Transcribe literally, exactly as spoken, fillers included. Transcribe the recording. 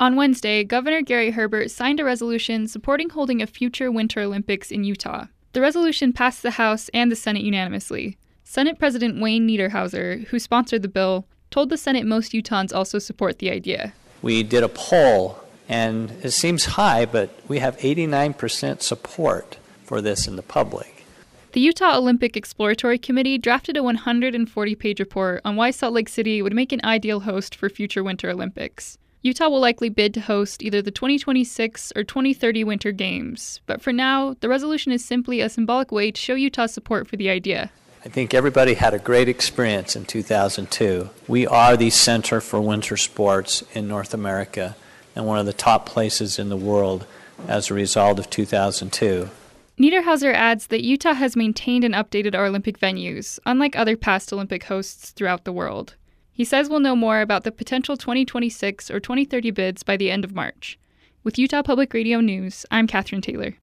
On Wednesday, Governor Gary Herbert signed a resolution supporting holding a future Winter Olympics in Utah. The resolution passed the House and the Senate unanimously. Senate President Wayne Niederhauser, who sponsored the bill, told the Senate most Utahns also support the idea. We did a poll, and it seems high, but we have eighty-nine percent support for this in the public. The Utah Olympic Exploratory Committee drafted a one hundred forty page report on why Salt Lake City would make an ideal host for future Winter Olympics. Utah will likely bid to host either the twenty twenty-six or twenty thirty Winter Games, but for now, the resolution is simply a symbolic way to show Utah's support for the idea. I think everybody had a great experience in two thousand two. We are the center for winter sports in North America and one of the top places in the world as a result of two thousand two. Niederhauser adds that Utah has maintained and updated our Olympic venues, unlike other past Olympic hosts throughout the world. He says we'll know more about the potential twenty twenty-six or twenty thirty bids by the end of March. With Utah Public Radio News, I'm Catherine Taylor.